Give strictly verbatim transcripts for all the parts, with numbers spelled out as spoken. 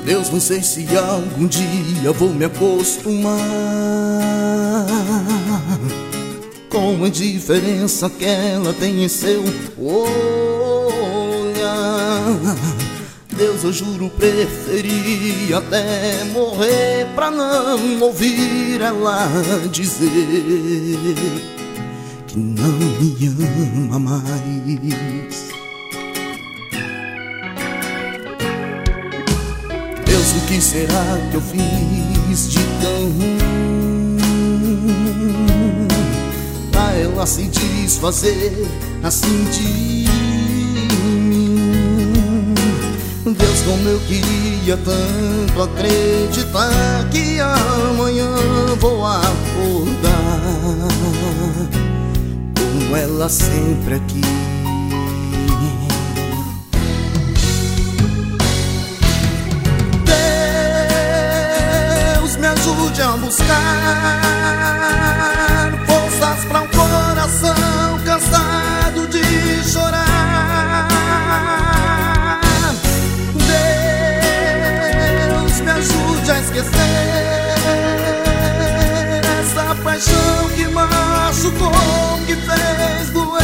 Deus, não sei se algum dia vou me acostumar com a diferença que ela tem em seu olhar. Deus, eu juro, preferia até morrer pra não ouvir ela dizer que não me ama mais. Deus, o que será que eu fiz de tão ruim pra ela se desfazer assim de mim? Deus, como eu queria tanto acreditar que amanhã vou acordar com ela sempre aqui. Me ajude a buscar forças pra um coração cansado de chorar. Deus, me ajude a esquecer essa paixão que machucou, que fez doer.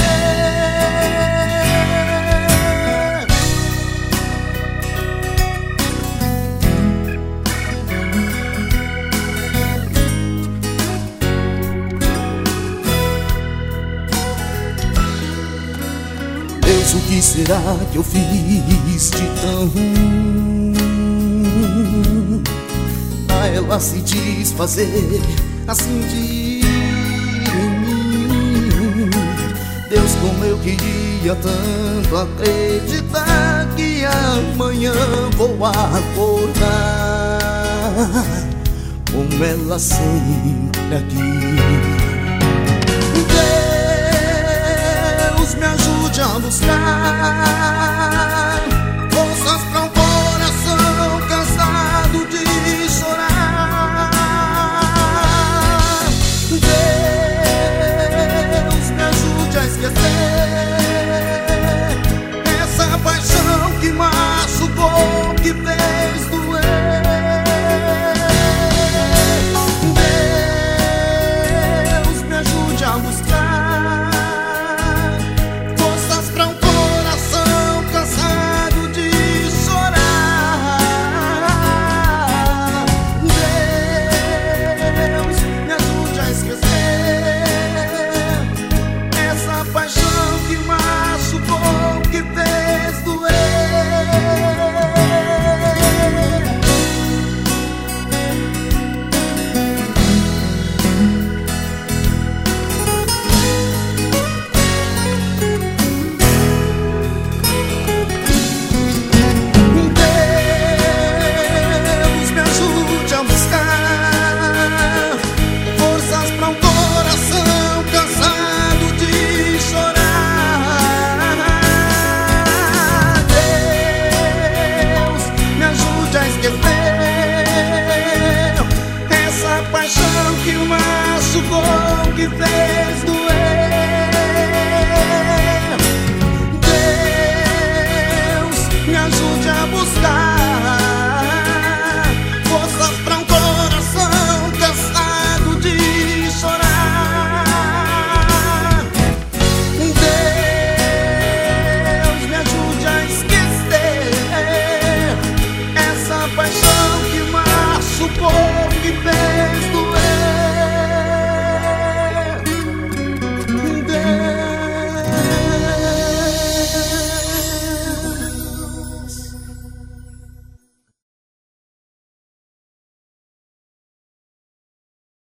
Deus, o que será que eu fiz de tão ruim pra ela se desfazer assim de mim? Deus, como eu queria tanto acreditar que amanhã vou acordar com ela sempre aqui.